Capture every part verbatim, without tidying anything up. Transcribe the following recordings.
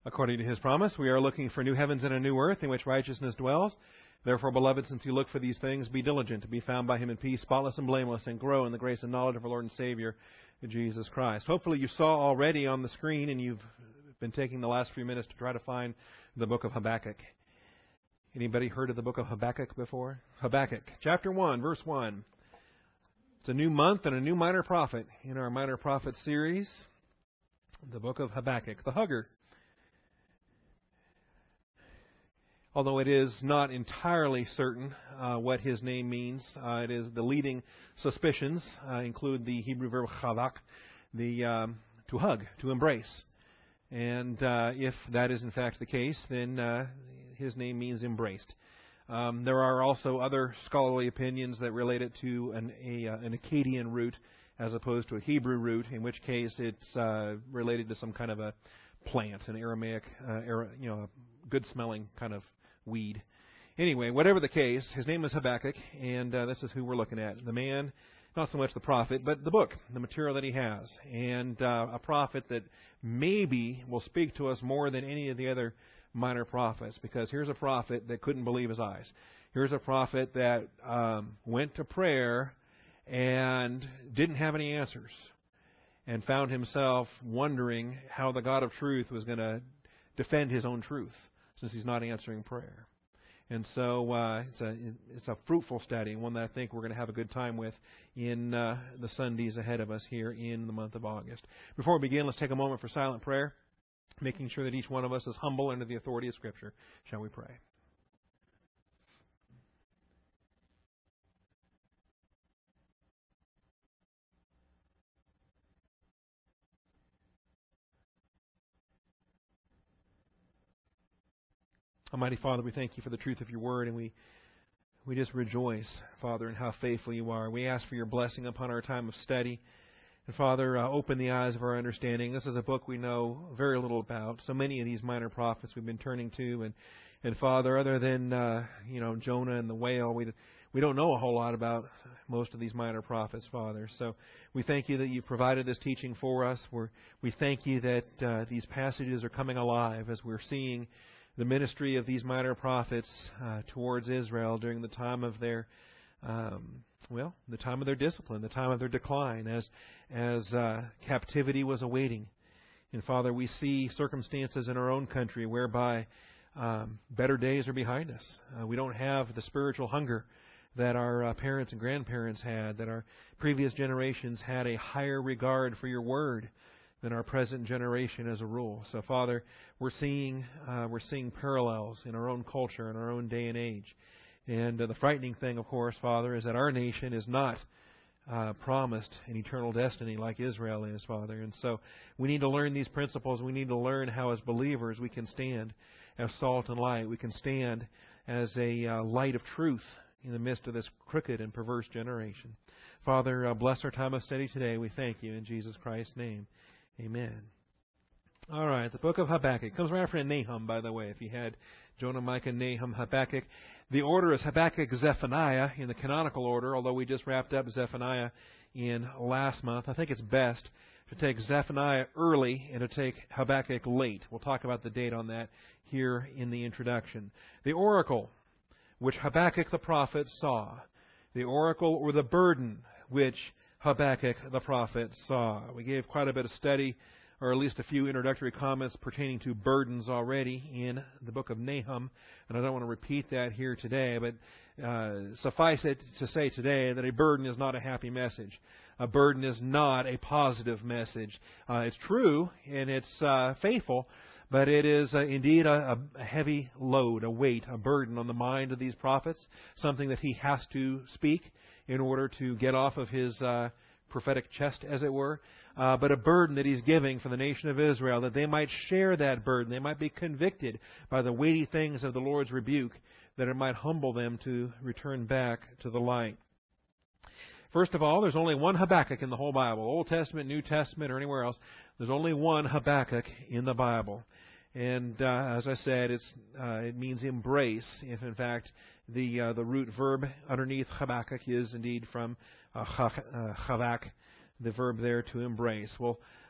According to his promise, we are looking for new heavens and a new earth in which righteousness dwells. Therefore, beloved, since you look for these things, be diligent to be found by him in peace, spotless and blameless, and grow in the grace and knowledge of our Lord and Savior, Jesus Christ. Hopefully you saw already on the screen, and you've been taking the last few minutes to try to find the book of Habakkuk. Anybody heard of the book of Habakkuk before? Habakkuk, chapter one, verse one. It's a new month and a new minor prophet in our minor prophet series, the book of Habakkuk, the hugger. Although it is not entirely certain uh, what his name means, uh, it is the leading suspicions uh, include the Hebrew verb chavak, the um, to hug, to embrace. And uh, if that is in fact the case, then uh, his name means embraced. Um, there are also other scholarly opinions that relate it to an, a, uh, an Akkadian root as opposed to a Hebrew root, in which case it's uh, related to some kind of a plant, an Aramaic, uh, Ara, you know, a good-smelling kind of weed. Anyway, whatever the case, his name is Habakkuk, and uh, this is who we're looking at. The man, not so much the prophet, but the book, the material that he has. And uh, a prophet that maybe will speak to us more than any of the other minor prophets, because here's a prophet that couldn't believe his eyes. Here's a prophet that um, went to prayer and didn't have any answers, and found himself wondering how the God of truth was going to defend his own truth, since he's not answering prayer. And so uh, it's a it's a fruitful study, one that I think we're going to have a good time with in uh, the Sundays ahead of us here in the month of August. Before we begin, let's take a moment for silent prayer, making sure that each one of us is humble under the authority of Scripture. Shall we pray? Almighty Father, we thank you for the truth of your word, and we we just rejoice, Father, in how faithful you are. We ask for your blessing upon our time of study. And Father, uh, open the eyes of our understanding. This is a book we know very little about. So many of these minor prophets we've been turning to, and and Father, other than uh, you know Jonah and the whale, we we don't know a whole lot about most of these minor prophets, Father. So we thank you that you provided this teaching for us. We're, we thank you that uh, these passages are coming alive as we're seeing the ministry of these minor prophets uh, towards Israel during the time of their, um, well, the time of their discipline, the time of their decline, as as uh, captivity was awaiting. And Father, we see circumstances in our own country whereby um, better days are behind us. Uh, we don't have the spiritual hunger that our uh, parents and grandparents had, that our previous generations had a higher regard for your word than our present generation as a rule. So, Father, we're seeing uh, we're seeing parallels in our own culture, in our own day and age. And uh, the frightening thing, of course, Father, is that our nation is not uh, promised an eternal destiny like Israel is, Father. And so we need to learn these principles. We need to learn how, as believers, we can stand as salt and light. We can stand as a uh, light of truth in the midst of this crooked and perverse generation. Father, uh, bless our time of study today. We thank you in Jesus Christ's name. Amen. All right, the book of Habakkuk. Comes right after Nahum, by the way, if you had Jonah, Micah, Nahum, Habakkuk. The order is Habakkuk, Zephaniah in the canonical order, although we just wrapped up Zephaniah in last month. I think it's best to take Zephaniah early and to take Habakkuk late. We'll talk about the date on that here in the introduction. The oracle which Habakkuk the prophet saw. The oracle or the burden which Habakkuk the prophet saw. We gave quite a bit of study, or at least a few introductory comments pertaining to burdens already in the book of Nahum, and I don't want to repeat that here today, but uh, suffice it to say today that a burden is not a happy message. A burden is not a positive message. Uh, it's true and it's uh, faithful, but it is uh, indeed a, a heavy load, a weight, a burden on the mind of these prophets, something that he has to speak in order to get off of his uh, prophetic chest, as it were, uh, but a burden that he's giving for the nation of Israel, that they might share that burden. They might be convicted by the weighty things of the Lord's rebuke, that it might humble them to return back to the light. First of all, there's only one Habakkuk in the whole Bible, Old Testament, New Testament, or anywhere else. There's only one Habakkuk in the Bible. And uh, as I said, it's uh, it means embrace. If in fact the uh, the root verb underneath Habakkuk is indeed from uh, chavak, the verb there to embrace. Well,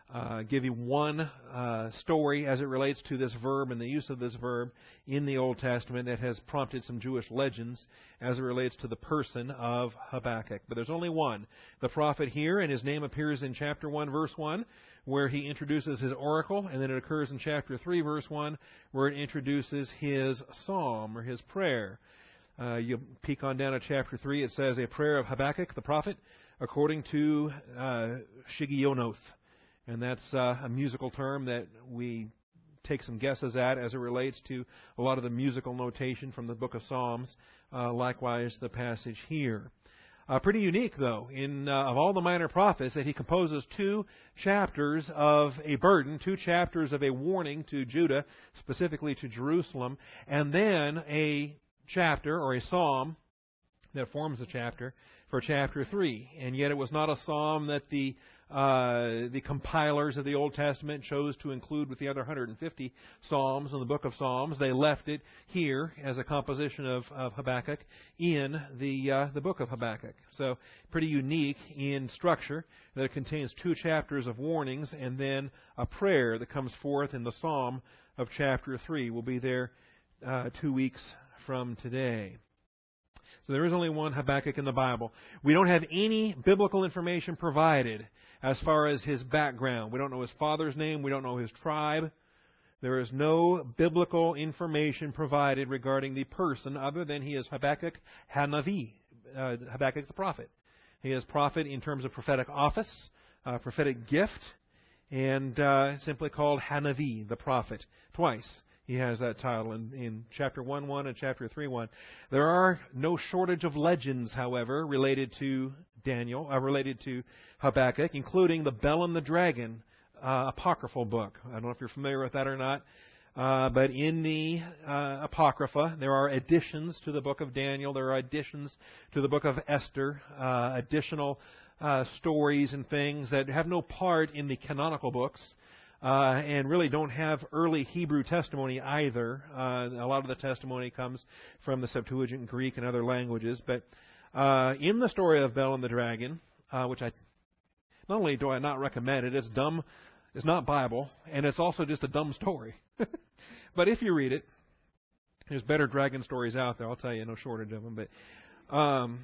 uh, give you one uh, story as it relates to this verb and the use of this verb in the Old Testament that has prompted some Jewish legends as it relates to the person of Habakkuk. But there's only one. The prophet here, and his name appears in chapter one, verse one, where he introduces his oracle, and then it occurs in chapter three, verse one, where it introduces his psalm or his prayer. Uh, you peek on down to chapter three, it says, a prayer of Habakkuk the prophet, according to uh, Shigionoth. And that's uh, a musical term that we take some guesses at as it relates to a lot of the musical notation from the book of Psalms. Uh, likewise, the passage here. Uh, pretty unique, though, in uh, of all the minor prophets, that he composes two chapters of a burden, two chapters of a warning to Judah, specifically to Jerusalem, and then a chapter or a psalm that forms the chapter for chapter three. And yet it was not a psalm that the uh, the compilers of the Old Testament chose to include with the other one hundred fifty psalms in the book of Psalms. They left it here as a composition of, of Habakkuk in the uh, the book of Habakkuk. So pretty unique in structure, that it contains two chapters of warnings and then a prayer that comes forth in the psalm of chapter three. We'll be there uh, two weeks from today. So there is only one Habakkuk in the Bible. We don't have any biblical information provided as far as his background. We don't know his father's name. We don't know his tribe. There is no biblical information provided regarding the person other than he is Habakkuk Hanavi, uh, Habakkuk the prophet. He is prophet in terms of prophetic office, uh, prophetic gift, and uh, simply called Hanavi, the prophet, twice. He has that title in, in chapter one one and chapter three one. There are no shortage of legends, however, related to Daniel, uh, related to Habakkuk, including the Bell and the Dragon uh, apocryphal book. I don't know if you're familiar with that or not, uh, but in the uh, Apocrypha, there are additions to the book of Daniel. There are additions to the book of Esther, uh, additional uh, stories and things that have no part in the canonical books. Uh, and really don't have early Hebrew testimony either. Uh, a lot of the testimony comes from the Septuagint Greek and other languages. But uh, in the story of Bel and the Dragon, uh, which I not only do I not recommend it, it's dumb, it's not Bible, and it's also just a dumb story. But if you read it, there's better dragon stories out there. I'll tell you, no shortage of them. But um,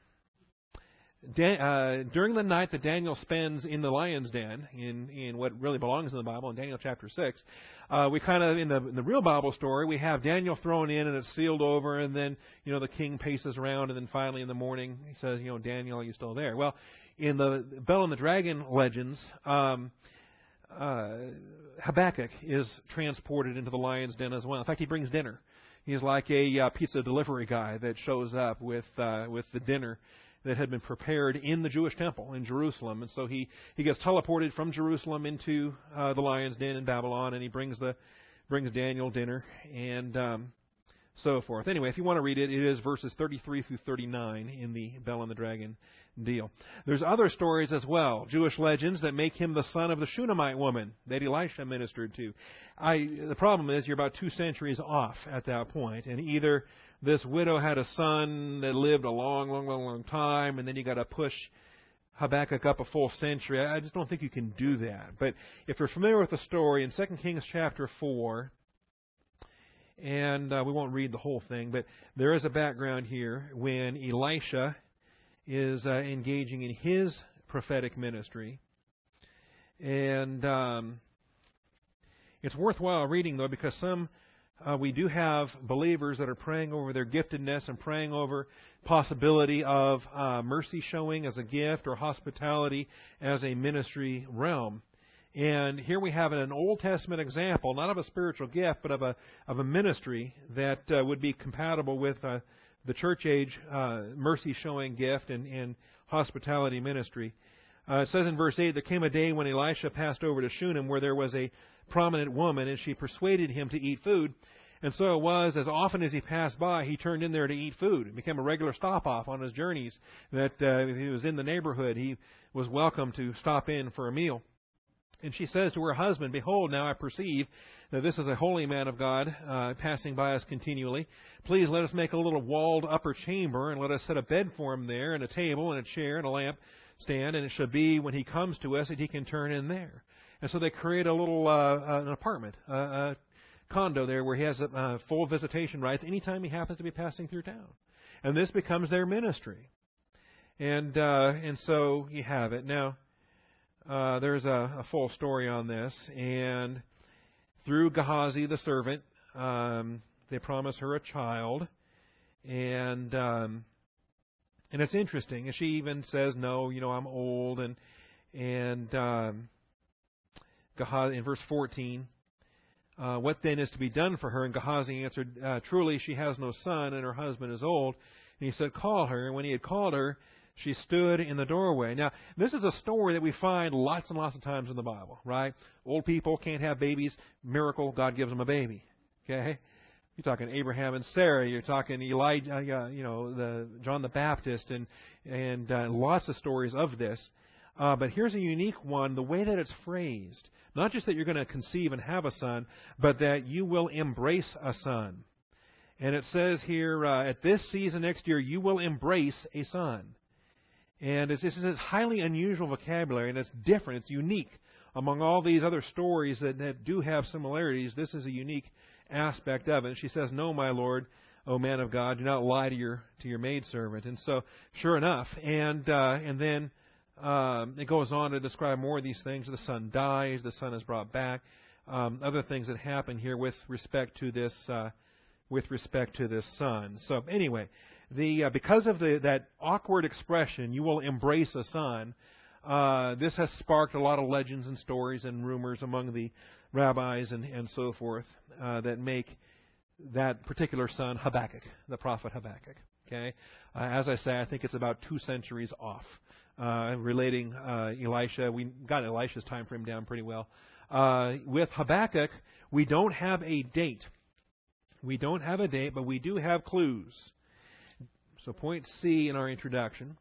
Dan, uh, during the night that Daniel spends in the lion's den, in, in what really belongs in the Bible, in Daniel chapter six, uh, we kind of, in the, in the real Bible story, we have Daniel thrown in and it's sealed over, and then, you know, the king paces around, and then finally in the morning he says, you know, Daniel, are you still there? Well, in the Bel and the Dragon legends, um, uh, Habakkuk is transported into the lion's den as well. In fact, he brings dinner. He's like a uh, pizza delivery guy that shows up with uh, with the dinner that had been prepared in the Jewish temple in Jerusalem. And so he, he gets teleported from Jerusalem into uh, the lion's den in Babylon, and he brings the brings Daniel dinner and um, so forth. Anyway, if you want to read it, it is verses thirty-three through thirty-nine in the Bel and the Dragon deal. There's other stories as well, Jewish legends that make him the son of the Shunammite woman that Elisha ministered to. I, the problem is you're about two centuries off at that point, and either this widow had a son that lived a long, long, long, long time, and then you got to push Habakkuk up a full century. I just don't think you can do that. But if you're familiar with the story, in Second Kings chapter four, and uh, we won't read the whole thing, but there is a background here when Elisha is uh, engaging in his prophetic ministry. And um, it's worthwhile reading, though, because some Uh, we do have believers that are praying over their giftedness and praying over possibility of uh, mercy showing as a gift or hospitality as a ministry realm. And here we have an Old Testament example, not of a spiritual gift, but of a of a ministry that uh, would be compatible with uh, the church age uh, mercy showing gift and, and hospitality ministry. Uh, it says in verse eight, there came a day when Elisha passed over to Shunem, where there was a prominent woman, and she persuaded him to eat food. And so it was, as often as he passed by, he turned in there to eat food. It became a regular stop-off on his journeys, that uh, if he was in the neighborhood, he was welcome to stop in for a meal. And she says to her husband, behold, now I perceive that this is a holy man of God uh, passing by us continually. Please let us make a little walled upper chamber, and let us set a bed for him there, and a table, and a chair, and a lamp stand, and it shall be when he comes to us that he can turn in there. And so they create a little uh, an apartment, uh, a condo there where he has uh, full visitation rights anytime he happens to be passing through town. And this becomes their ministry. And uh, and so you have it. Now, uh, there's a, a full story on this. And through Gehazi, the servant, um, they promise her a child. And um, and it's interesting. And she even says, no, you know, I'm old. And, and um, Gehazi, in verse fourteen, Uh, what then is to be done for her? And Gehazi answered, uh, truly she has no son, and her husband is old. And he said, call her. And when he had called her, she stood in the doorway. Now, this is a story that we find lots and lots of times in the Bible, right? Old people can't have babies. Miracle, God gives them a baby. Okay? You're talking Abraham and Sarah. You're talking Elijah, uh, you know, the John the Baptist, and and uh, lots of stories of this. Uh, but here's a unique one, the way that it's phrased. Not just that you're going to conceive and have a son, but that you will embrace a son. And it says here, uh, at this season next year, you will embrace a son. And it's, it's, it's highly unusual vocabulary, and it's different. It's unique. Among all these other stories that, that do have similarities, this is a unique aspect of it. And she says, no, my Lord, O man of God, do not lie to your to your maidservant. And so, sure enough, and uh, and then Um, it goes on to describe more of these things. The son dies. The son is brought back. Um, other things that happen here with respect to this, uh, with respect to this son. So anyway, the uh, because of the that awkward expression, "You will embrace a son," uh, this has sparked a lot of legends and stories and rumors among the rabbis and and so forth uh, that make that particular son Habakkuk, the prophet Habakkuk. Okay, uh, as I say, I think it's about two centuries off. Uh, relating uh, Elisha, we got Elisha's time frame down pretty well. Uh, with Habakkuk, we don't have a date. We don't have a date, but we do have clues. So point C in our introduction.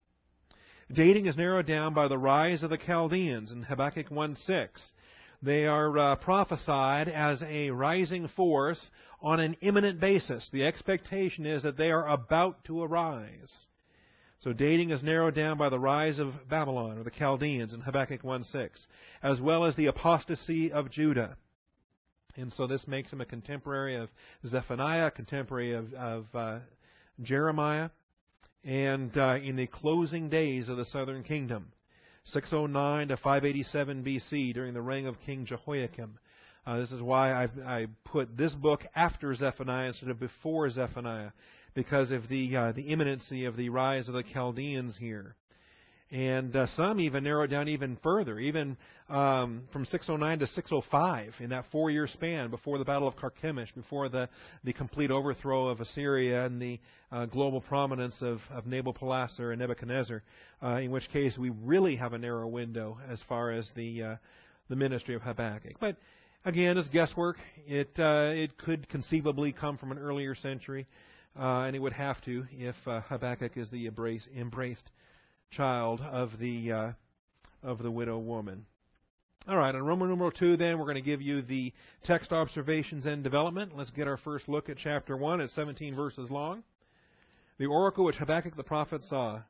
Dating is narrowed down by the rise of the Chaldeans in Habakkuk one six. They are uh, prophesied as a rising force on an imminent basis. The expectation is that they are about to arise. So dating is narrowed down by the rise of Babylon, or the Chaldeans, in Habakkuk one six, as well as the apostasy of Judah. And so this makes him a contemporary of Zephaniah, contemporary of, of uh, Jeremiah, and uh, in the closing days of the southern kingdom, six oh nine to five eighty-seven B C, during the reign of King Jehoiakim. Uh, this is why I've, I put this book after Zephaniah instead of before Zephaniah, because of the uh, the imminency of the rise of the Chaldeans here. And uh, some even narrow it down even further, even um, from six oh nine to six oh five, in that four-year span before the Battle of Carchemish, before the, the complete overthrow of Assyria and the uh, global prominence of, of Nabopolassar and Nebuchadnezzar, uh, in which case we really have a narrow window as far as the uh, the ministry of Habakkuk. But again, it's guesswork. It, uh, it could conceivably come from an earlier century. Uh, and it would have to if uh, Habakkuk is the embrace, embraced child of the uh, of the widow woman. All right, on Roman numeral two, then, we're going to give you the text observations and development. Let's get our first look at chapter one. It's seventeen verses long. The oracle which Habakkuk the prophet saw.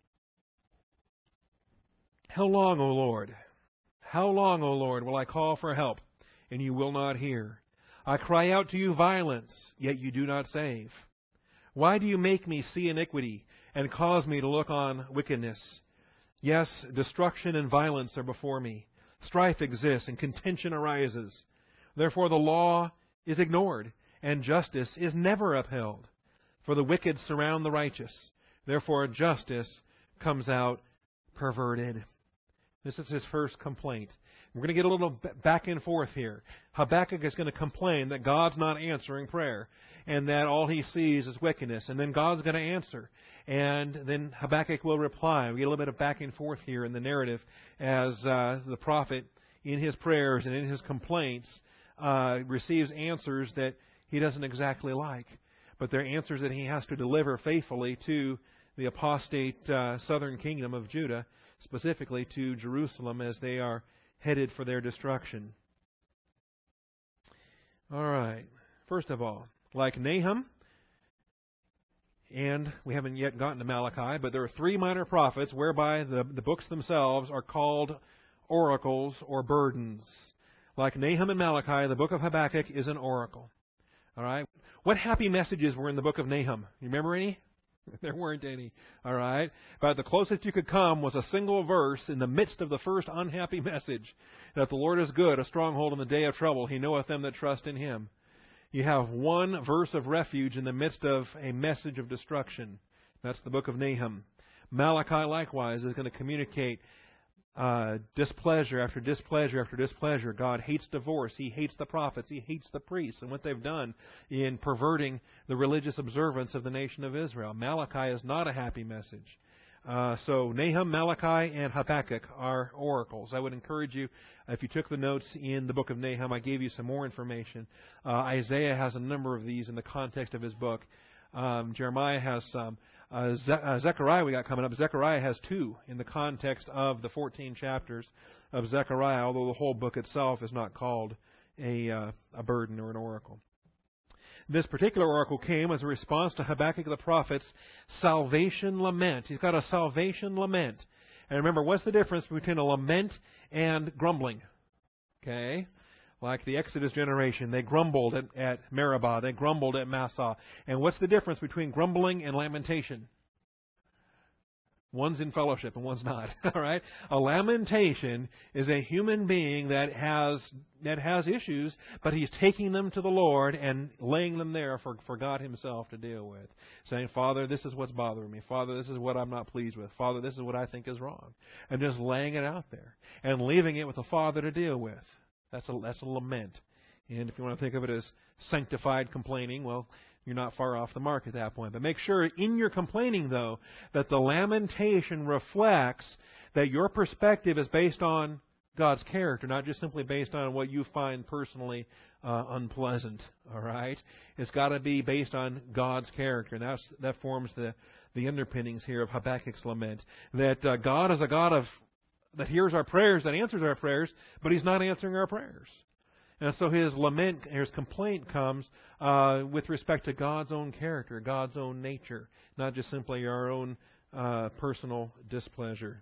How long, O Lord? How long, O Lord, will I call for help, and you will not hear? I cry out to you violence, yet you do not save. Why do you make me see iniquity and cause me to look on wickedness? Yes, destruction and violence are before me. Strife exists and contention arises. Therefore the law is ignored and justice is never upheld. For the wicked surround the righteous. Therefore justice comes out perverted. This is his first complaint. We're going to get a little back and forth here. Habakkuk is going to complain that God's not answering prayer and that all he sees is wickedness. And then God's going to answer. And then Habakkuk will reply. We get a little bit of back and forth here in the narrative as uh, the prophet, in his prayers and in his complaints, uh, receives answers that he doesn't exactly like. But they're answers that he has to deliver faithfully to the apostate uh, southern kingdom of Judah, specifically to Jerusalem as they are headed for their destruction. All right. First of all, like Nahum, and we haven't yet gotten to Malachi, but there are three minor prophets whereby the, the books themselves are called oracles or burdens. Like Nahum and Malachi, the book of Habakkuk is an oracle. All right? What happy messages were in the book of Nahum? You remember any? There weren't any. All right? But the closest you could come was a single verse in the midst of the first unhappy message, that the Lord is good, a stronghold in the day of trouble. He knoweth them that trust in Him. You have one verse of refuge in the midst of a message of destruction. That's the book of Nahum. Malachi, likewise, is going to communicate uh, displeasure after displeasure after displeasure. God hates divorce. He hates the prophets. He hates the priests and what they've done in perverting the religious observance of the nation of Israel. Malachi is not a happy message. Uh, so Nahum, Malachi, and Habakkuk are oracles. I would encourage you, if you took the notes in the book of Nahum, I gave you some more information. Uh, Isaiah has a number of these in the context of his book. Um, Jeremiah has some. Uh, Ze- uh, Zechariah we got coming up. Zechariah has two in the context of the fourteen chapters of Zechariah, although the whole book itself is not called a, uh, a burden or an oracle. This particular oracle came as a response to Habakkuk the prophet's salvation lament. He's got a salvation lament. And remember, what's the difference between a lament and grumbling? Okay? Like the Exodus generation, they grumbled at, at Meribah, they grumbled at Massah. And what's the difference between grumbling and lamentation? One's in fellowship and one's not. All right? A lamentation is a human being that has that has issues, but he's taking them to the Lord and laying them there for, for God Himself to deal with. Saying, Father, this is what's bothering me. Father, this is what I'm not pleased with. Father, this is what I think is wrong. And just laying it out there and leaving it with the Father to deal with. That's a, that's a lament. And if you want to think of it as sanctified complaining, well, you're not far off the mark at that point. But make sure in your complaining, though, that the lamentation reflects that your perspective is based on God's character, not just simply based on what you find personally uh, unpleasant. All right? It's got to be based on God's character. And that's, that forms the, the underpinnings here of Habakkuk's lament. That uh, God is a God of that hears our prayers, that answers our prayers, but He's not answering our prayers. And so his lament, his complaint comes uh, with respect to God's own character, God's own nature, not just simply our own uh, personal displeasure.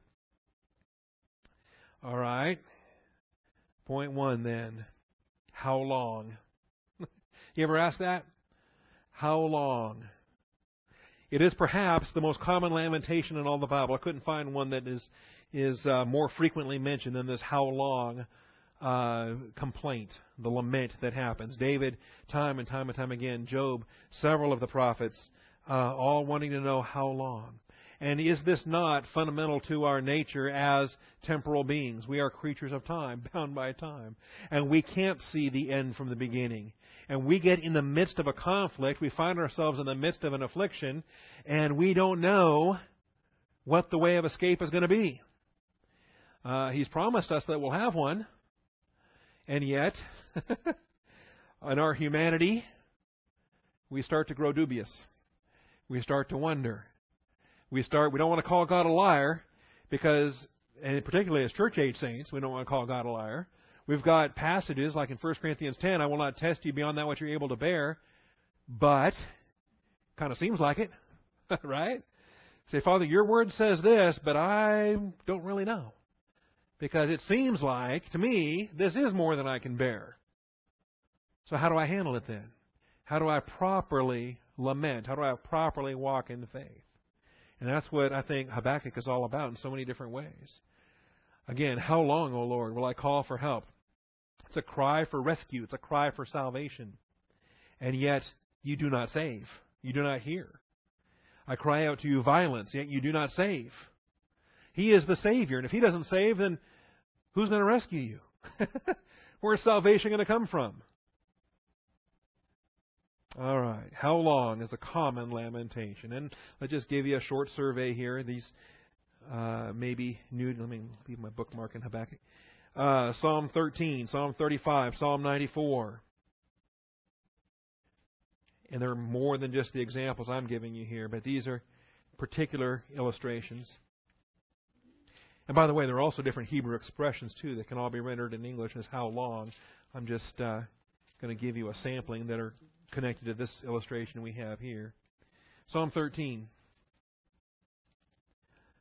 All right. Point one then. How long? You ever ask that? How long? It is perhaps the most common lamentation in all the Bible. I couldn't find one that is is uh, more frequently mentioned than this how long uh, complaint, the lament that happens. David, time and time and time again. Job, several of the prophets, uh, all wanting to know how long. And is this not fundamental to our nature as temporal beings? We are creatures of time, bound by time. And we can't see the end from the beginning. And we get in the midst of a conflict. We find ourselves in the midst of an affliction. And we don't know what the way of escape is going to be. Uh, he's promised us that we'll have one. And yet, in our humanity, we start to grow dubious. We start to wonder. We start. We don't want to call God a liar because, and particularly as church age saints, we don't want to call God a liar. We've got passages like in First Corinthians ten, I will not test you beyond that which you're able to bear, but kind of seems like it, right? Say, Father, your word says this, but I don't really know. Because it seems like, to me, this is more than I can bear. So how do I handle it then? How do I properly lament? How do I properly walk in faith? And that's what I think Habakkuk is all about in so many different ways. Again, how long, O Lord, will I call for help? It's a cry for rescue. It's a cry for salvation. And yet, you do not save. You do not hear. I cry out to you violence, yet you do not save. He is the Savior. And if He doesn't save, then who's going to rescue you? Where's salvation going to come from? All right. How long is a common lamentation? And let's just give you a short survey here. These uh, maybe new. Let me leave my bookmark in Habakkuk. Uh, Psalm thirteen, Psalm thirty-five, Psalm ninety-four. And there are more than just the examples I'm giving you here, but these are particular illustrations. And by the way, there are also different Hebrew expressions, too, that can all be rendered in English as how long. I'm just uh, going to give you a sampling that are connected to this illustration we have here. Psalm thirteen.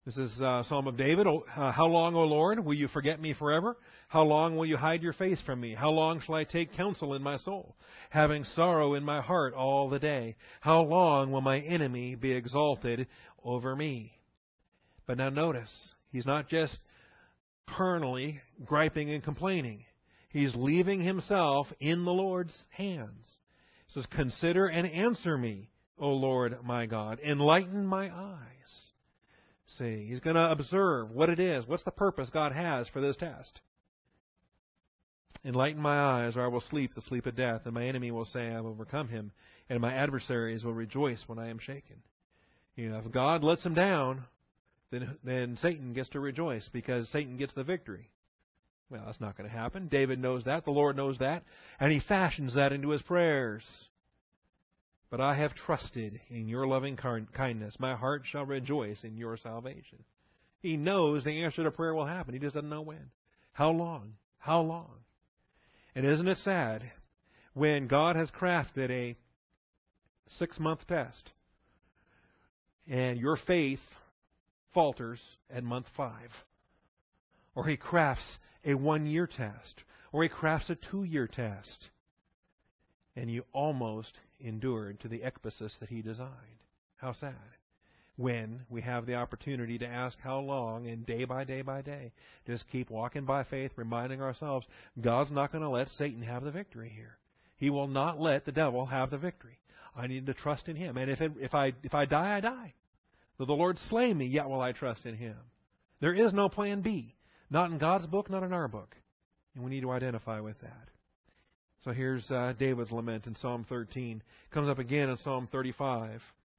This is uh, Psalm of David. Oh, uh, how long, O Lord, will you forget me forever? How long will you hide your face from me? How long shall I take counsel in my soul, having sorrow in my heart all the day? How long will my enemy be exalted over me? But now notice, he's not just carnally griping and complaining. He's leaving himself in the Lord's hands. He says, consider and answer me, O Lord my God. Enlighten my eyes. See, he's going to observe what it is. What's the purpose God has for this test? Enlighten my eyes, or I will sleep the sleep of death, and my enemy will say, I have overcome him, and my adversaries will rejoice when I am shaken. You know, if God lets him down, then, then Satan gets to rejoice because Satan gets the victory. Well, that's not going to happen. David knows that. The Lord knows that. And he fashions that into his prayers. But I have trusted in your loving kindness. My heart shall rejoice in your salvation. He knows the answer to prayer will happen. He just doesn't know when. How long? How long? And isn't it sad when God has crafted a six-month test and your faith falters at month five? Or He crafts a one-year test, or He crafts a two-year test, and you almost endured to the ekbasis that He designed. How sad. When we have the opportunity to ask how long, and day by day by day, just keep walking by faith, reminding ourselves, God's not going to let Satan have the victory here. He will not let the devil have the victory. I need to trust in Him. And if it, if I if I die, I die. Though the Lord slay me, yet will I trust in Him. There is no plan B. Not in God's book, not in our book. And we need to identify with that. So here's uh, David's lament in Psalm thirteen. Comes up again in Psalm thirty-five.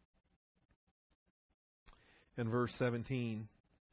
In verse seventeen.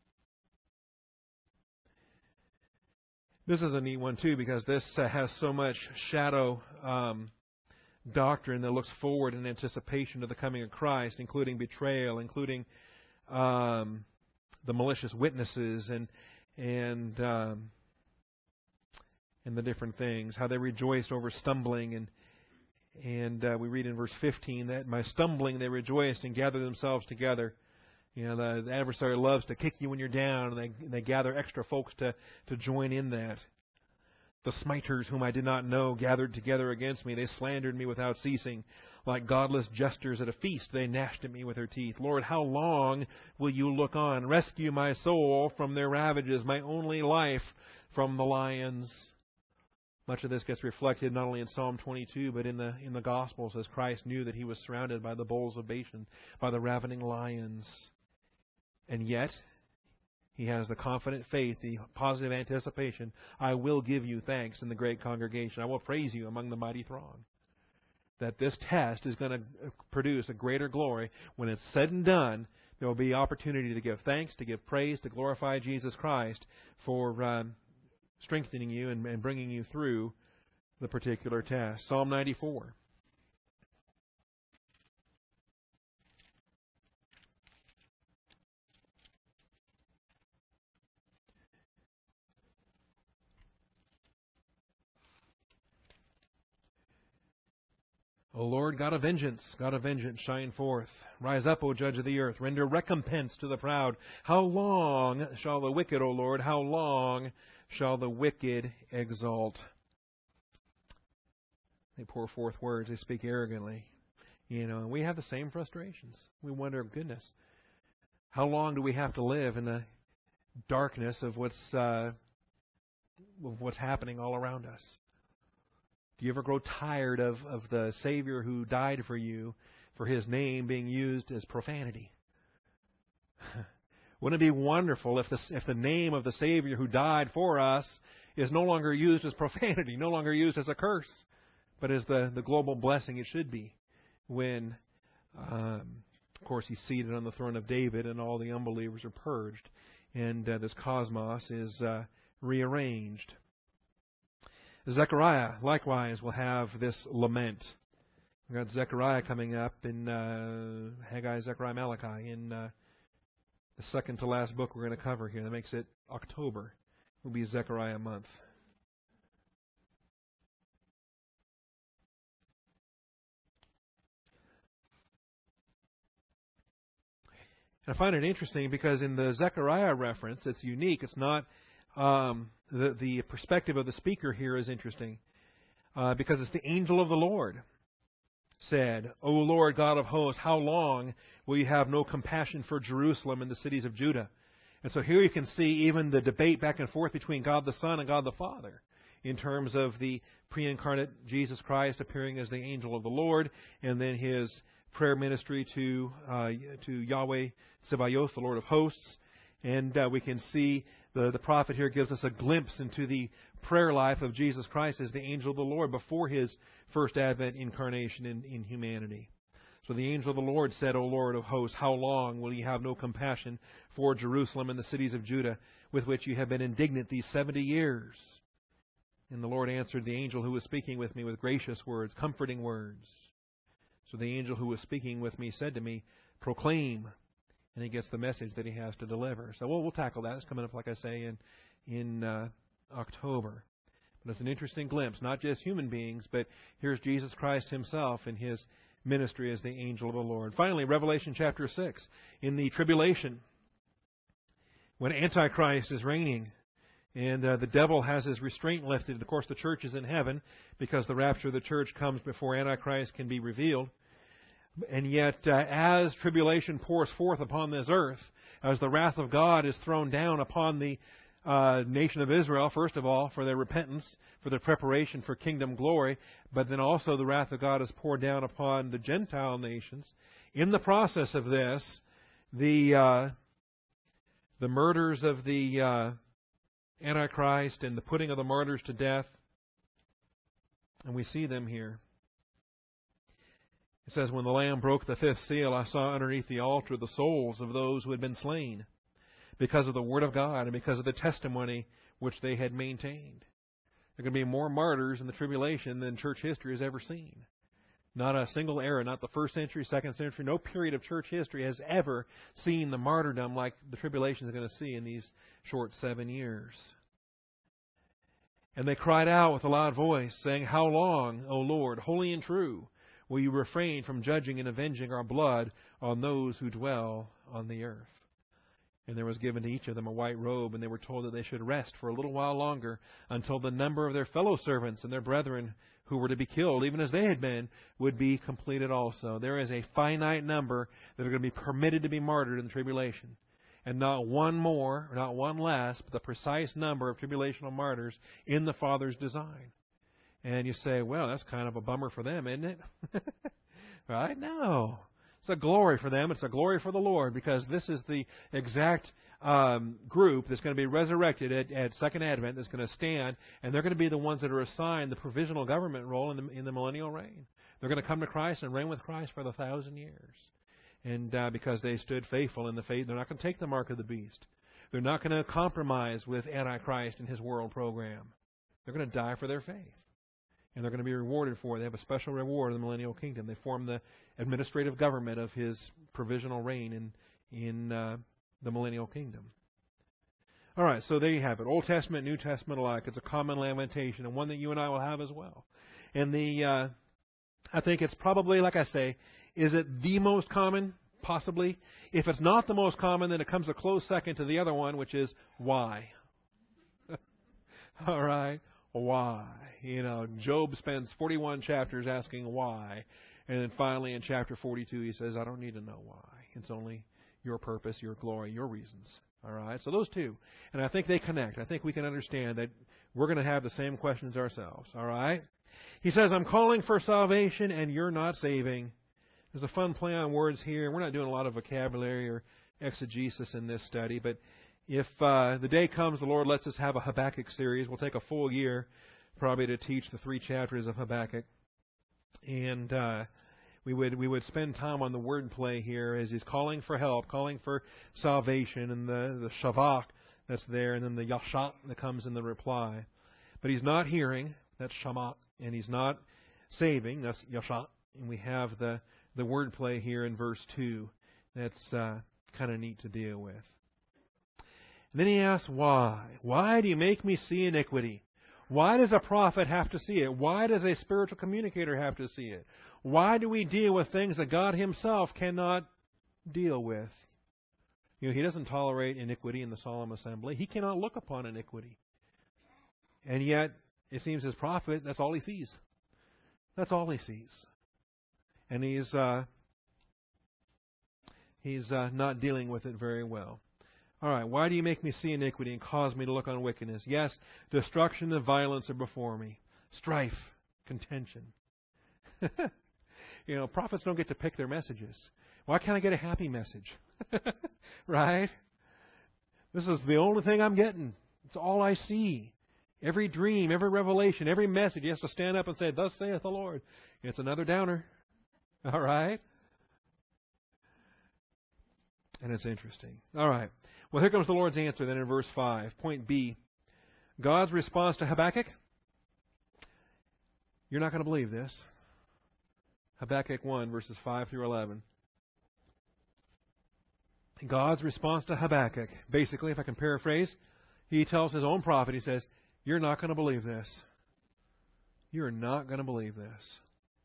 This is a neat one too, because this uh, has so much shadow um, doctrine that looks forward in anticipation to the coming of Christ, including betrayal, including um, the malicious witnesses, and and um, and the different things, how they rejoiced over stumbling, and and uh, we read in verse fifteen that my stumbling they rejoiced and gathered themselves together. You know, the, the adversary loves to kick you when you're down, and they and they gather extra folks to to join in that. The smiters whom I did not know gathered together against me. They slandered me without ceasing. Like godless jesters at a feast, they gnashed at me with their teeth. Lord, how long will you look on? Rescue my soul from their ravages, my only life from the lions. Much of this gets reflected not only in Psalm twenty-two, but in the in the Gospels, as Christ knew that He was surrounded by the bulls of Bashan, by the ravening lions. And yet, He has the confident faith, the positive anticipation, I will give you thanks in the great congregation. I will praise you among the mighty throng. That this test is going to produce a greater glory. When it's said and done, there will be opportunity to give thanks, to give praise, to glorify Jesus Christ for um, strengthening you and, and bringing you through the particular test. Psalm ninety-four. O Lord, God of vengeance, God of vengeance, shine forth. Rise up, O Judge of the earth. Render recompense to the proud. How long shall the wicked, O Lord, how long shall the wicked exalt? They pour forth words. They speak arrogantly. You know, and we have the same frustrations. We wonder, goodness, how long do we have to live in the darkness of what's uh, of what's happening all around us? Do you ever grow tired of, of the Savior who died for you, for His name being used as profanity? Wouldn't it be wonderful if the, if the name of the Savior who died for us is no longer used as profanity, no longer used as a curse, but as the, the global blessing it should be when, um, of course, He's seated on the throne of David and all the unbelievers are purged and uh, this cosmos is uh, rearranged. Zechariah, likewise, will have this lament. We've got Zechariah coming up in uh, Haggai, Zechariah, Malachi in uh, the second to last book we're going to cover here. That makes it October. Will be Zechariah month. And I find it interesting because in the Zechariah reference, it's unique. It's not um, the the perspective of the speaker here is interesting uh, because it's the angel of the Lord said, "O Lord God of hosts, how long will you have no compassion for Jerusalem and the cities of Judah?" And so here you can see even the debate back and forth between God the Son and God the Father in terms of the pre-incarnate Jesus Christ appearing as the angel of the Lord, and then his prayer ministry to uh, to Yahweh Sebaoth, the Lord of hosts. And uh, we can see the, the prophet here gives us a glimpse into the prayer life of Jesus Christ as the angel of the Lord before his first advent incarnation in, in humanity. So the angel of the Lord said, "O Lord of hosts, how long will you have no compassion for Jerusalem and the cities of Judah, with which you have been indignant these seventy years?" And the Lord answered the angel who was speaking with me with gracious words, comforting words. So the angel who was speaking with me said to me, "Proclaim." And he gets the message that he has to deliver. So we'll, we'll tackle that. It's coming up, like I say, in, in uh, October. But it's an interesting glimpse, not just human beings, but here's Jesus Christ himself in his ministry as the angel of the Lord. Finally, Revelation chapter six. In the tribulation, when Antichrist is reigning, and uh, the devil has his restraint lifted. Of course, the church is in heaven because the rapture of the church comes before Antichrist can be revealed. And yet, uh, as tribulation pours forth upon this earth, as the wrath of God is thrown down upon the uh, nation of Israel, first of all, for their repentance, for their preparation for kingdom glory, but then also the wrath of God is poured down upon the Gentile nations. In the process of this, the uh, the murders of the uh, Antichrist and the putting of the martyrs to death, and we see them here. It says, "When the Lamb broke the fifth seal, I saw underneath the altar the souls of those who had been slain because of the word of God and because of the testimony which they had maintained." There are going to be more martyrs in the tribulation than church history has ever seen. Not a single era, not the first century, second century, no period of church history has ever seen the martyrdom like the tribulation is going to see in these short seven years. "And they cried out with a loud voice, saying, How long, O Lord, holy and true, will you refrain from judging and avenging our blood on those who dwell on the earth?" And there was given to each of them a white robe, and they were told that they should rest for a little while longer until the number of their fellow servants and their brethren who were to be killed, even as they had been, would be completed also. There is a finite number that are going to be permitted to be martyred in the tribulation. And not one more, or not one less, but the precise number of tribulational martyrs in the Father's design. And you say, well, that's kind of a bummer for them, isn't it? Right? No. It's a glory for them. It's a glory for the Lord, because this is the exact um, group that's going to be resurrected at, at Second Advent that's going to stand, and they're going to be the ones that are assigned the provisional government role in the, in the millennial reign. They're going to come to Christ and reign with Christ for the thousand years. And uh, because they stood faithful in the faith, they're not going to take the mark of the beast. They're not going to compromise with Antichrist and his world program. They're going to die for their faith. And they're going to be rewarded for it. They have a special reward in the millennial kingdom. They form the administrative government of his provisional reign in in uh, the millennial kingdom. All right, so there you have it. Old Testament, New Testament alike. It's a common lamentation, and one that you and I will have as well. And the uh, I think it's probably, like I say, is it the most common? Possibly. If it's not the most common, then it comes a close second to the other one, which is why. All right. Why? You know, Job spends forty-one chapters asking why. And then finally in chapter forty-two he says, I don't need to know why. It's only your purpose, your glory, your reasons. All right? So those two. And I think they connect. I think we can understand that we're going to have the same questions ourselves. All right? He says, I'm calling for salvation and you're not saving. There's a fun play on words here. We're not doing a lot of vocabulary or exegesis in this study, but if uh, the day comes, the Lord lets us have a Habakkuk series. We'll take a full year probably to teach the three chapters of Habakkuk. And uh, we would we would spend time on the wordplay here as he's calling for help, calling for salvation, and the, the shavak that's there, and then the yashat that comes in the reply. But he's not hearing, that's shamak, and he's not saving, that's yashat. And we have the, the wordplay here in verse two that's uh, kind of neat to deal with. And then he asks, why? Why do you make me see iniquity? Why does a prophet have to see it? Why does a spiritual communicator have to see it? Why do we deal with things that God himself cannot deal with? You know, He doesn't tolerate iniquity in the solemn assembly. He cannot look upon iniquity. And yet, it seems His prophet, that's all he sees. That's all he sees. And he's uh, he's uh, not dealing with it very well. All right, why do you make me see iniquity and cause me to look on wickedness? Yes, destruction and violence are before me. Strife, contention. You know, prophets don't get to pick their messages. Why can't I get a happy message? Right? This is the only thing I'm getting. It's all I see. Every dream, every revelation, every message, he has to stand up and say, "Thus saith the Lord." It's another downer. All right? And it's interesting. All right. Well, here comes the Lord's answer then in verse five. Point B. God's response to Habakkuk. You're not going to believe this. Habakkuk one, verses five through eleven. God's response to Habakkuk. Basically, if I can paraphrase, he tells his own prophet, he says, "You're not going to believe this. You're not going to believe this."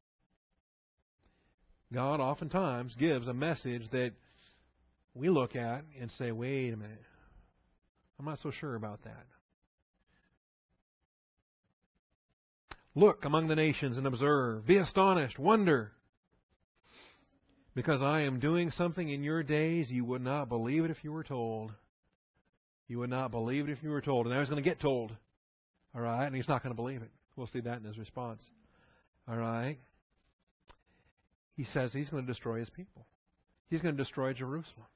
God oftentimes gives a message that we look at and say, "Wait a minute. I'm not so sure about that." Look among the nations and observe. Be astonished. Wonder. Because I am doing something in your days, you would not believe it if you were told. You would not believe it if you were told. And I was going to get told. All right? And he's not going to believe it. We'll see that in his response. All right? He says he's going to destroy his people. He's going to destroy Jerusalem.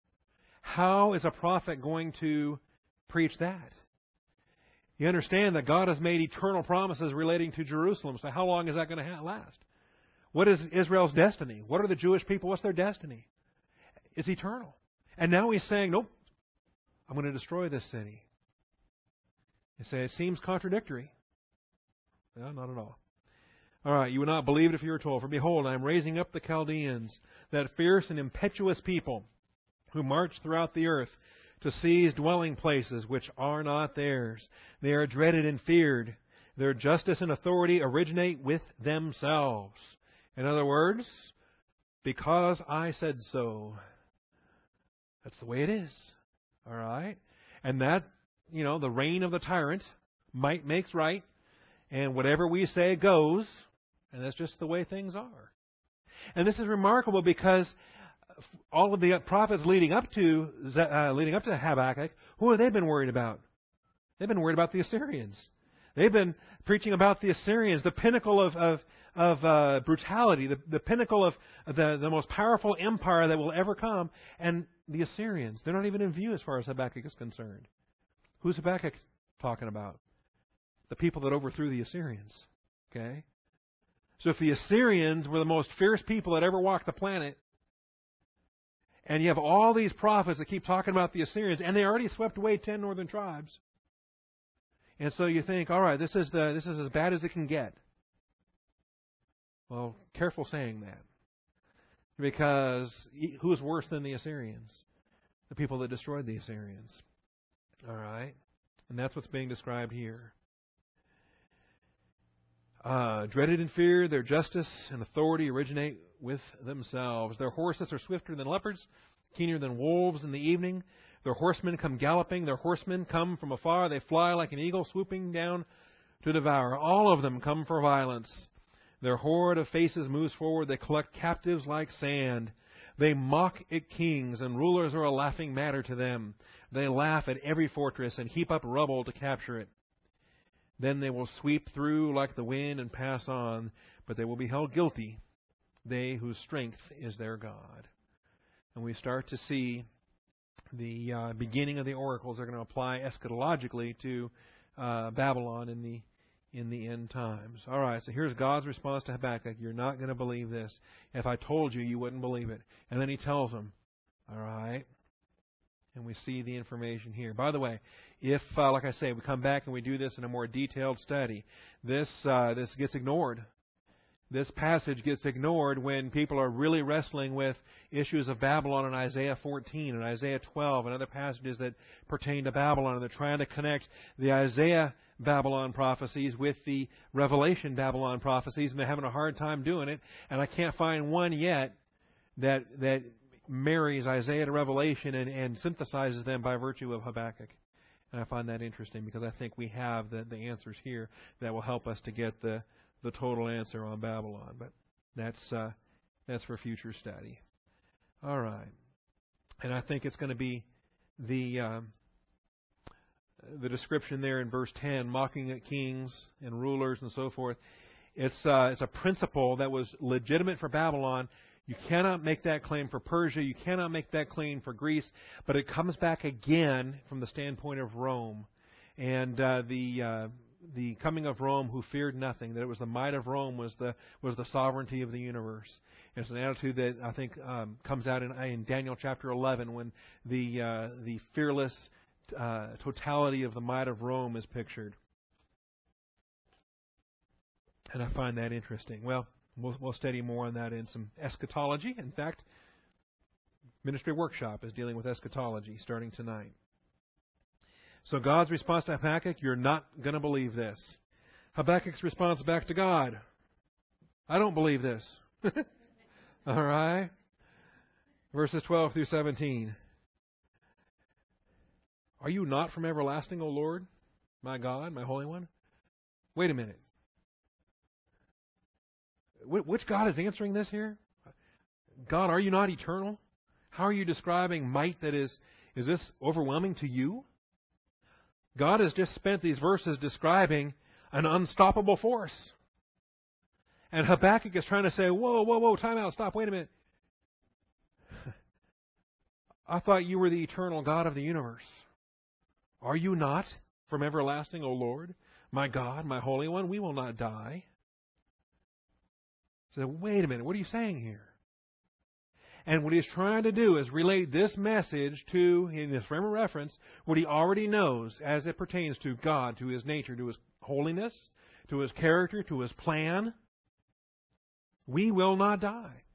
How is a prophet going to preach that? You understand that God has made eternal promises relating to Jerusalem. So how long is that going to last? What is Israel's destiny? What are the Jewish people? What's their destiny? It's eternal. And now he's saying, nope, I'm going to destroy this city. You say, it seems contradictory. No, not at all. All right, you would not believe it if you were told. For behold, I am raising up the Chaldeans, that fierce and impetuous people who march throughout the earth to seize dwelling places which are not theirs. They are dreaded and feared. Their justice and authority originate with themselves. In other words, because I said so. That's the way it is. All right? And that, you know, the reign of the tyrant, might makes right, and whatever we say goes, and that's just the way things are. And this is remarkable because all of the prophets leading up to uh, leading up to Habakkuk, who have they been worried about? They've been worried about the Assyrians. They've been preaching about the Assyrians, the pinnacle of of, of uh, brutality, the, the pinnacle of the, the most powerful empire that will ever come. And the Assyrians, they're not even in view as far as Habakkuk is concerned. Who's Habakkuk talking about? The people that overthrew the Assyrians. Okay? So if the Assyrians were the most fierce people that ever walked the planet, and you have all these prophets that keep talking about the Assyrians, and they already swept away ten northern tribes. And so you think, all right, this is the this is as bad as it can get. Well, careful saying that. Because who's worse than the Assyrians? The people that destroyed the Assyrians. All right? And that's what's being described here. Uh, dreaded and feared, their justice and authority originate with themselves. Their horses are swifter than leopards, keener than wolves in the evening. Their horsemen come galloping. Their horsemen come from afar. They fly like an eagle swooping down to devour. All of them come for violence. Their horde of faces moves forward. They collect captives like sand. They mock at kings, and rulers are a laughing matter to them. They laugh at every fortress and heap up rubble to capture it. Then they will sweep through like the wind and pass on, but they will be held guilty, they whose strength is their God. And we start to see the uh, beginning of the oracles are going to apply eschatologically to uh, Babylon in the in the end times. All right, so here's God's response to Habakkuk. You're not going to believe this. If I told you, you wouldn't believe it. And then he tells them, all right, and we see the information here. By the way, if, uh, like I say, we come back and we do this in a more detailed study, this uh, this gets ignored. This passage gets ignored when people are really wrestling with issues of Babylon in Isaiah fourteen and Isaiah twelve and other passages that pertain to Babylon. And they're trying to connect the Isaiah Babylon prophecies with the Revelation Babylon prophecies, and they're having a hard time doing it. And I can't find one yet that that marries Isaiah to Revelation and, and synthesizes them by virtue of Habakkuk. And I find that interesting because I think we have the, the answers here that will help us to get the, the total answer on Babylon. But that's uh, that's for future study. All right. And I think it's going to be the um, the description there in verse ten, mocking at kings and rulers and so forth. It's uh, it's a principle that was legitimate for Babylon. You cannot make that claim for Persia. You cannot make that claim for Greece. But it comes back again from the standpoint of Rome. And uh, the uh, the coming of Rome, who feared nothing, that it was the might of Rome was the was the sovereignty of the universe. And it's an attitude that I think um, comes out in, in Daniel chapter eleven when the uh, the fearless uh, totality of the might of Rome is pictured. And I find that interesting. Well, we'll, we'll study more on that in some eschatology. In fact, Ministry Workshop is dealing with eschatology starting tonight. So God's response to Habakkuk, you're not going to believe this. Habakkuk's response back to God, I don't believe this. All right? Verses twelve through seventeen. Are you not from everlasting, O Lord, my God, my Holy One? Wait a minute. Which God is answering this here? God, are you not eternal? How are you describing might that is, is this overwhelming to you? God has just spent these verses describing an unstoppable force. And Habakkuk is trying to say, whoa, whoa, whoa, time out, stop, wait a minute. I thought you were the eternal God of the universe. Are you not from everlasting, O Lord? My God, my Holy One, we will not die. So, wait a minute, what are you saying here? And what he's trying to do is relate this message to, in this frame of reference, what he already knows as it pertains to God, to His nature, to His holiness, to His character, to His plan. We will not die.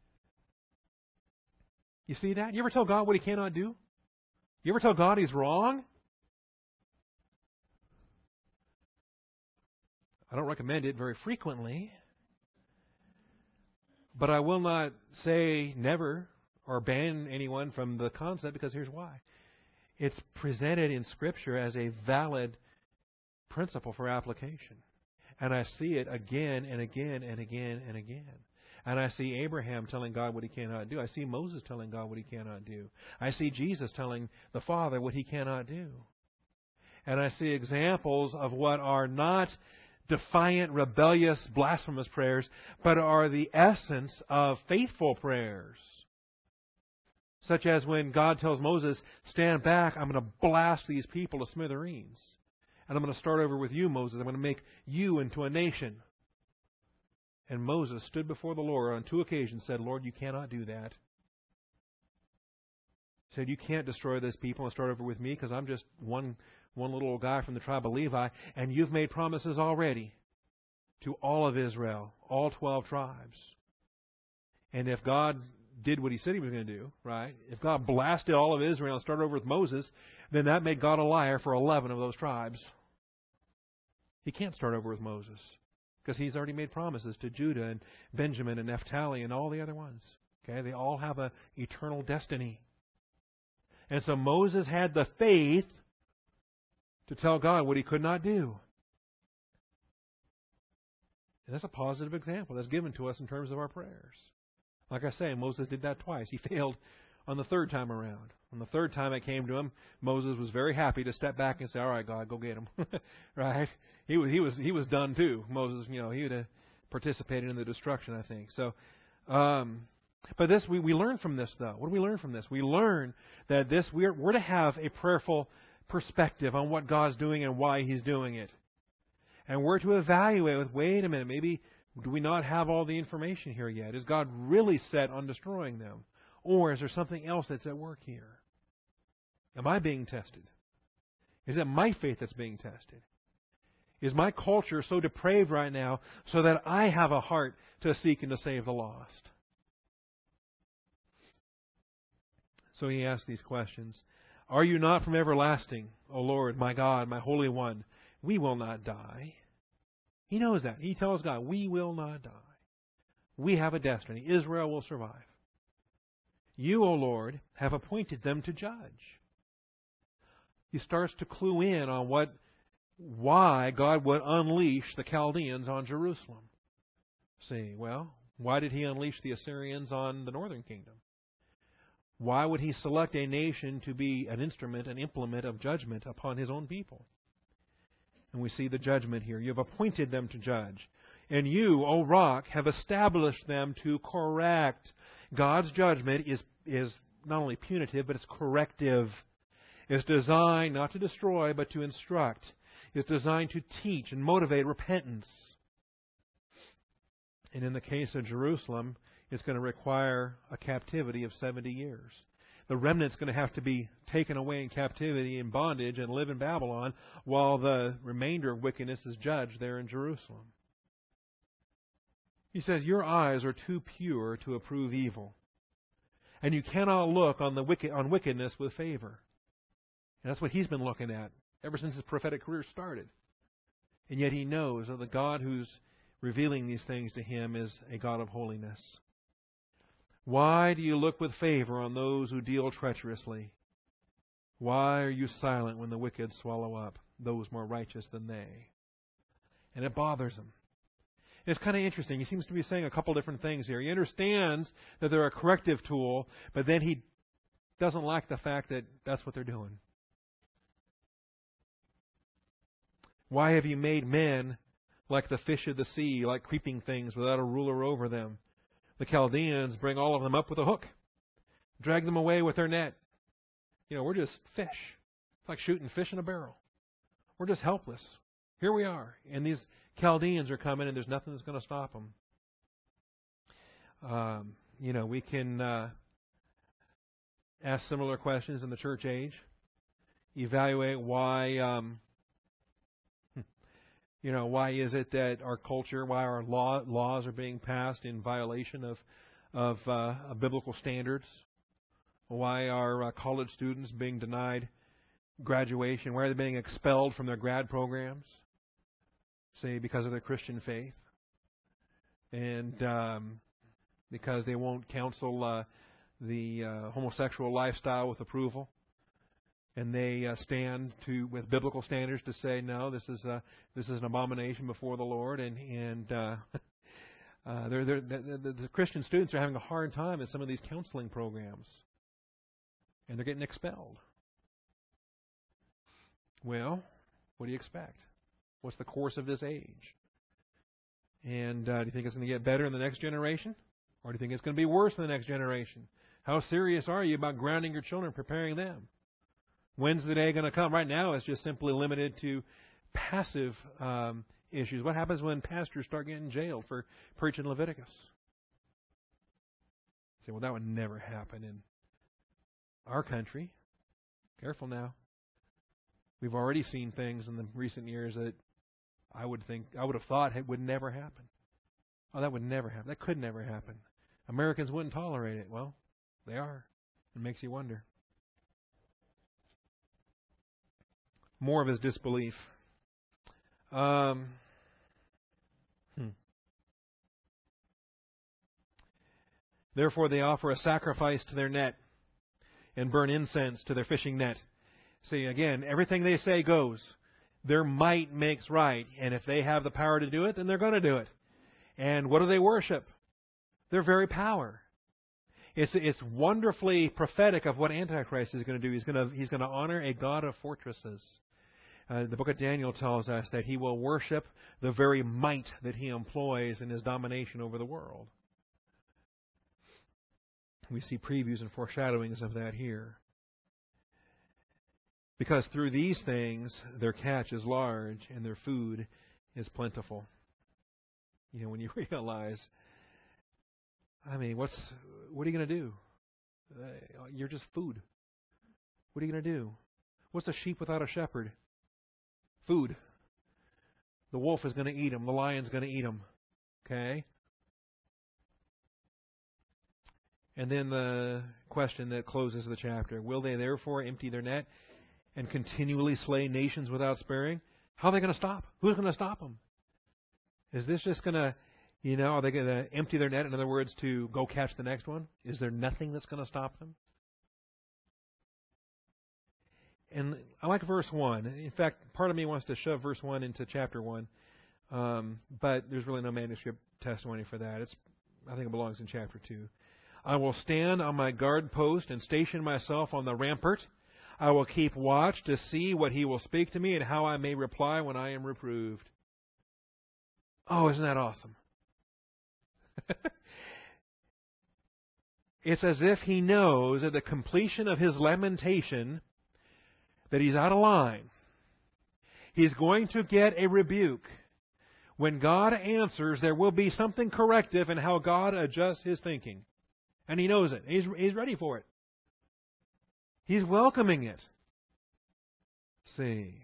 You see that? You ever tell God what He cannot do? You ever tell God He's wrong? I don't recommend it very frequently. But I will not say never or ban anyone from the concept, because here's why. It's presented in Scripture as a valid principle for application. And I see it again and again and again and again. And I see Abraham telling God what he cannot do. I see Moses telling God what he cannot do. I see Jesus telling the Father what He cannot do. And I see examples of what are not defiant, rebellious, blasphemous prayers, but are the essence of faithful prayers. Such as when God tells Moses, stand back, I'm going to blast these people to smithereens. And I'm going to start over with you, Moses. I'm going to make you into a nation. And Moses stood before the Lord on two occasions, said, Lord, you cannot do that. He said, you can't destroy this people and start over with me because I'm just one one little old guy from the tribe of Levi, and you've made promises already to all of Israel, all twelve tribes. And if God did what He said He was going to do, right, if God blasted all of Israel and started over with Moses, then that made God a liar for eleven of those tribes. He can't start over with Moses because He's already made promises to Judah and Benjamin and Naphtali and all the other ones. Okay, they all have an eternal destiny. And so Moses had the faith to tell God what he could not do. And that's a positive example that's given to us in terms of our prayers. Like I say, Moses did that twice. He failed on the third time around. On the third time it came to him, Moses was very happy to step back and say, all right, God, go get him. Right? He was, he was, he was done too. Moses, you know, he would have participated in the destruction, I think. So, um, but this, we, we learn from this, though. What do we learn from this? We learn that this, we're, we're to have a prayerful perspective on what God's doing and why He's doing it. And we're to evaluate with, wait a minute, maybe do we not have all the information here yet? Is God really set on destroying them? Or is there something else that's at work here? Am I being tested? Is it my faith that's being tested? Is my culture so depraved right now so that I have a heart to seek and to save the lost? So he asks these questions. Are you not from everlasting, O Lord, my God, my Holy One? We will not die. He knows that. He tells God, we will not die. We have a destiny. Israel will survive. You, O Lord, have appointed them to judge. He starts to clue in on what, why God would unleash the Chaldeans on Jerusalem. See, well, why did He unleash the Assyrians on the northern kingdom? Why would He select a nation to be an instrument, an implement of judgment upon His own people? And we see the judgment here. You have appointed them to judge. And you, O rock, have established them to correct. God's judgment is, is not only punitive, but it's corrective. It's designed not to destroy, but to instruct. It's designed to teach and motivate repentance. And in the case of Jerusalem, it's going to require a captivity of seventy years. The remnant's going to have to be taken away in captivity and bondage and live in Babylon while the remainder of wickedness is judged there in Jerusalem. He says, your eyes are too pure to approve evil, and you cannot look on the wicked, on wickedness with favor. And that's what he's been looking at ever since his prophetic career started. And yet he knows that the God who's revealing these things to him is a God of holiness. Why do you look with favor on those who deal treacherously? Why are you silent when the wicked swallow up those more righteous than they? And it bothers him. And it's kind of interesting. He seems to be saying a couple different things here. He understands that they're a corrective tool, but then he doesn't like the fact that that's what they're doing. Why have you made men like the fish of the sea, like creeping things without a ruler over them? The Chaldeans bring all of them up with a hook, drag them away with their net. You know, we're just fish. It's like shooting fish in a barrel. We're just helpless. Here we are. And these Chaldeans are coming, and there's nothing that's going to stop them. Um, you know, we can uh, ask similar questions in the church age. Evaluate why... Um, You know, why is it that our culture, why our law, laws are being passed in violation of of, uh, of biblical standards? Why are uh, college students being denied graduation? Why are they being expelled from their grad programs? Say, because of their Christian faith. And um, because they won't counsel uh, the uh, homosexual lifestyle with approval. And they uh, stand to with biblical standards to say, no, this is uh, this is an abomination before the Lord, and and uh, uh, they're, they're, the, the, the Christian students are having a hard time in some of these counseling programs, and they're getting expelled. Well, what do you expect? What's the course of this age? And uh, do you think it's going to get better in the next generation, or do you think it's going to be worse in the next generation? How serious are you about grounding your children, preparing them? When's the day going to come? Right now, it's just simply limited to passive um, issues. What happens when pastors start getting jailed for preaching Leviticus? You say, well, that would never happen in our country. Careful now. We've already seen things in the recent years that I would think, I would have thought it would never happen. Oh, that would never happen. That could never happen. Americans wouldn't tolerate it. Well, they are. It makes you wonder. More of his disbelief. Um, hmm. Therefore they offer a sacrifice to their net and burn incense to their fishing net. See, again, everything they say goes. Their might makes right. And if they have the power to do it, then they're going to do it. And what do they worship? Their very power. It's it's wonderfully prophetic of what Antichrist is going to do. He's going to he's going to honor a God of fortresses. Uh, the book of Daniel tells us that he will worship the very might that he employs in his domination over the world. We see previews and foreshadowings of that here. Because through these things, their catch is large and their food is plentiful. You know, when you realize, I mean, what's what are you going to do? Uh, you're just food. What are you going to do? What's a sheep without a shepherd? Food. The wolf is going to eat them. The lion's going to eat them. Okay? And then the question that closes the chapter. Will they therefore empty their net and continually slay nations without sparing? How are they going to stop? Who's going to stop them? Is this just going to You know, are they going to empty their net, in other words, to go catch the next one? Is there nothing that's going to stop them? And I like verse one. In fact, part of me wants to shove verse one into chapter one. Um, but there's really no manuscript testimony for that. It's, I think it belongs in chapter two. I will stand on my guard post and station myself on the rampart. I will keep watch to see what he will speak to me and how I may reply when I am reproved. Oh, isn't that awesome? It's as if he knows at the completion of his lamentation that he's out of line. He's going to get a rebuke. When God answers, there will be something corrective in how God adjusts his thinking. And he knows it. He's, he's ready for it. He's welcoming it. See.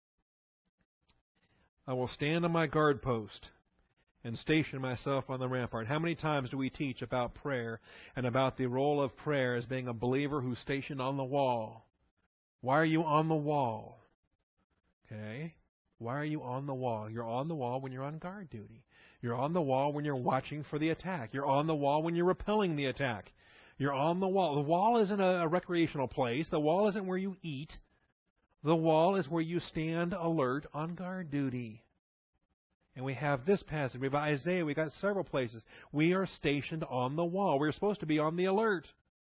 I will stand on my guard post and station myself on the rampart. How many times do we teach about prayer and about the role of prayer as being a believer who's stationed on the wall? Why are you on the wall? Okay. Why are you on the wall? You're on the wall when you're on guard duty. You're on the wall when you're watching for the attack. You're on the wall when you're repelling the attack. You're on the wall. The wall isn't a, a recreational place. The wall isn't where you eat. The wall is where you stand alert on guard duty. And we have this passage. We have Isaiah. We've got several places. We are stationed on the wall. We're supposed to be on the alert.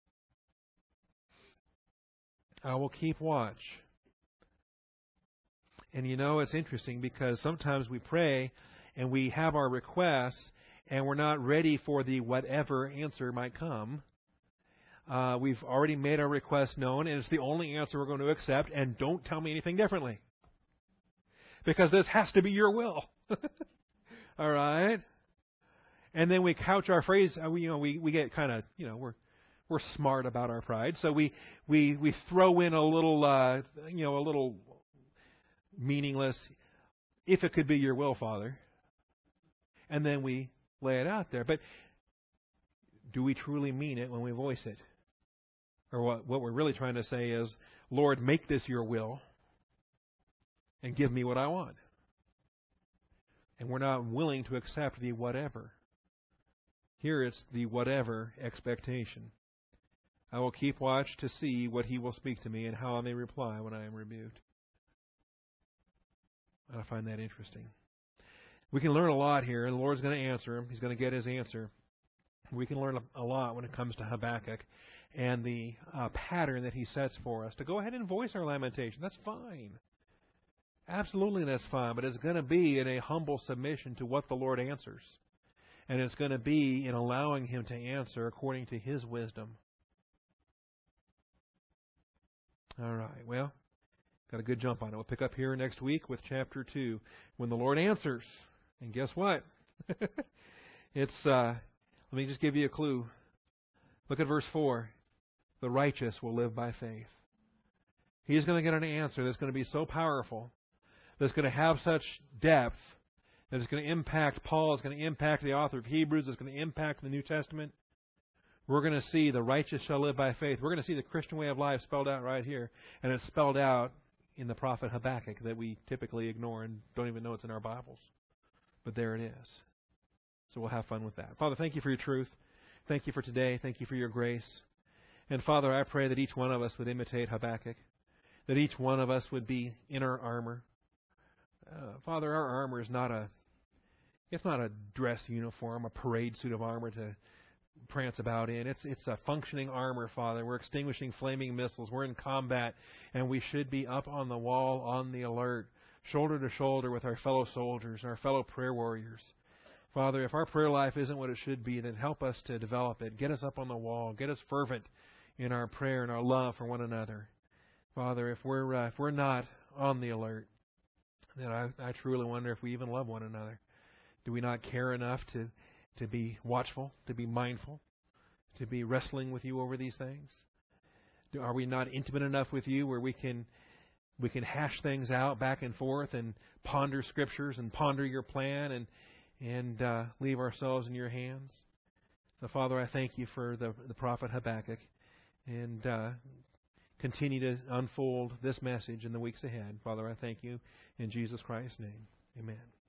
I will keep watch. And you know, it's interesting because sometimes we pray and we have our requests and we're not ready for the whatever answer might come. Uh, we've already made our request known and it's the only answer we're going to accept, and don't tell me anything differently. Because this has to be your will. All right? And then we couch our phrase, uh, we, you know, we, we get kind of, you know, we're we're smart about our pride. So we we, we throw in a little, uh, you know, a little meaningless, if it could be your will, Father. And then we lay it out there. But do we truly mean it when we voice it? Or what, what we're really trying to say is, Lord, make this your will and give me what I want. And we're not willing to accept the whatever. Here it's the whatever expectation. I will keep watch to see what he will speak to me and how I may reply when I am rebuked. I find that interesting. We can learn a lot here, and the Lord's going to answer him. He's going to get his answer. We can learn a lot when it comes to Habakkuk and the uh, pattern that he sets for us to go ahead and voice our lamentation. That's fine. Absolutely, that's fine. But it's going to be in a humble submission to what the Lord answers. And it's going to be in allowing him to answer according to his wisdom. All right, well, got a good jump on it. We'll pick up here next week with chapter two, when the Lord answers. And guess what? it's, uh, let me just give you a clue. Look at verse four. The righteous will live by faith. He's going to get an answer that's going to be so powerful, that's going to have such depth, that it's going to impact Paul, it's going to impact the author of Hebrews, it's going to impact the New Testament. We're going to see the righteous shall live by faith. We're going to see the Christian way of life spelled out right here. And it's spelled out in the prophet Habakkuk that we typically ignore and don't even know it's in our Bibles. But there it is. So we'll have fun with that. Father, thank you for your truth. Thank you for today. Thank you for your grace. And Father, I pray that each one of us would imitate Habakkuk, that each one of us would be in our armor. Uh, Father, our armor is not a, it's not a dress uniform, a parade suit of armor to prance about in. It's it's a functioning armor, Father. We're extinguishing flaming missiles. We're in combat, and we should be up on the wall, on the alert, shoulder to shoulder with our fellow soldiers and our fellow prayer warriors. Father, if our prayer life isn't what it should be, then help us to develop it. Get us up on the wall. Get us fervent in our prayer and our love for one another. Father, if we're uh, if we're not on the alert, then I, I truly wonder if we even love one another. Do we not care enough to, to be watchful, to be mindful, to be wrestling with you over these things? Do, are we not intimate enough with you where we can we can hash things out back and forth and ponder scriptures and ponder your plan and and uh, leave ourselves in your hands? So, Father, I thank you for the, the prophet Habakkuk, and uh, continue to unfold this message in the weeks ahead. Father, I thank you in Jesus Christ's name. Amen.